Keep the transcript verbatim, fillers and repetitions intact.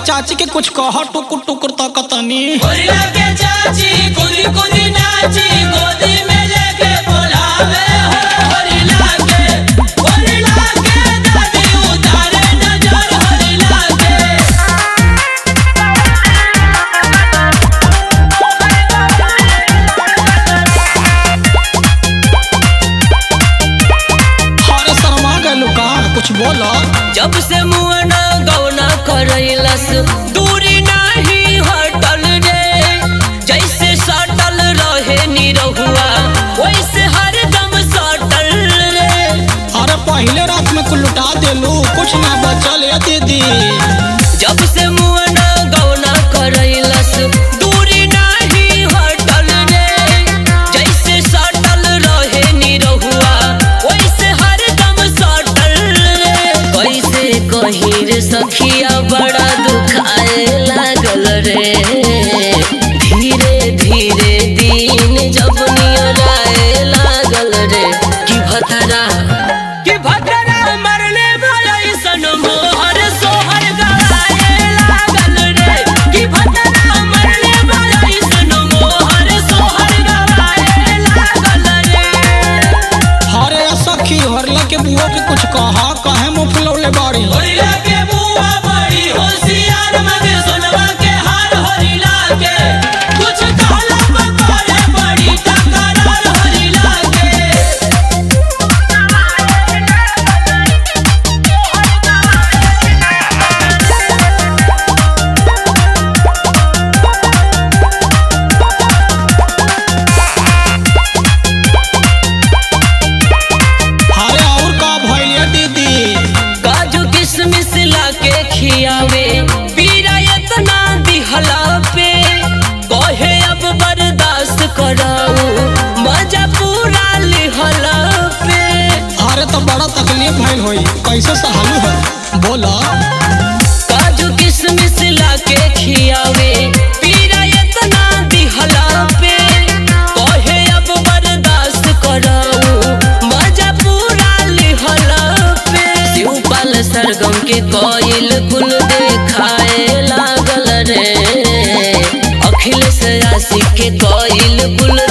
चाची के कुछ कह टुकुर टुकुर तकतनी होरिला के चाची कुदी कुदी नाची गोदी में लेके बोलावे हो होरिला के होरिला के दादी उतारे नजर होरिला के अरे शर्मा गइलू का कुछ बोला जब से मुआना गौना करैलस दूरी नहीं हटल रे जैसे सटल रहे निरहुआ वैसे हरदम सटल रे। अरे पहले रात में कुल लुटा देलू कुछ ना बचल है दीदी। जब से मुआना गौना करैलस दूरी नहीं हटल रे जैसे सटल रहे निरहुआ वैसे हरदम सटल रे। कैसे कहीं रे सखिया बड़ा दुखाए लागल रे धीरे धीरे दिन जब नियराए लागल रे कि भतरा कि भतरा मरले भलाई सन मोहर सोहर गवाए लागल रे कि भतरा मरले भलाई सन मोहर सोहर गवाए लागल रे। अरे सखी हरला के बुआ के कुछ कहा काहे मुंह फुलौले बाड़ी होरिला के बुआ बड़ी होशियार मगे सोनवा के हार होरिला के कुछ कहला बकोरे बड़ी टकरार होरिला के। अरे और का भइल दीदी काजू किशमिश लाके खियावे पीरा इतना दिहला पे कहे अब बर्दाश्त कराऊ मजा पूरा लिहला पे। अरे तो बड़ा तकलीफ भइल होई कैसे सहालू है बोला काजू किशमिश लाके खियावे पीरा इतना दिहला पे कहे अब बर्दाश्त कराऊ मजा पूरा लिहला पे। शिवपाल सरगम के कोयल कुल देखाए लागल रे अखिलेश आशिक के कोयल कुल